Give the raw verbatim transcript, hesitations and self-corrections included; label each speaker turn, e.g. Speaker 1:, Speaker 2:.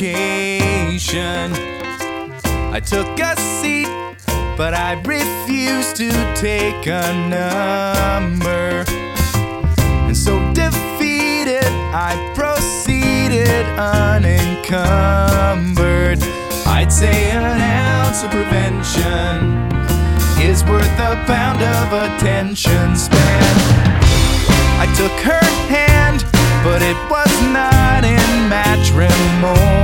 Speaker 1: occasion. I took a seat, but I refused to take a number. And so defeated, I proceeded unencumbered. I'd say an ounce of prevention is worth a pound of attention span. I took her hand, but it was not in matrimony.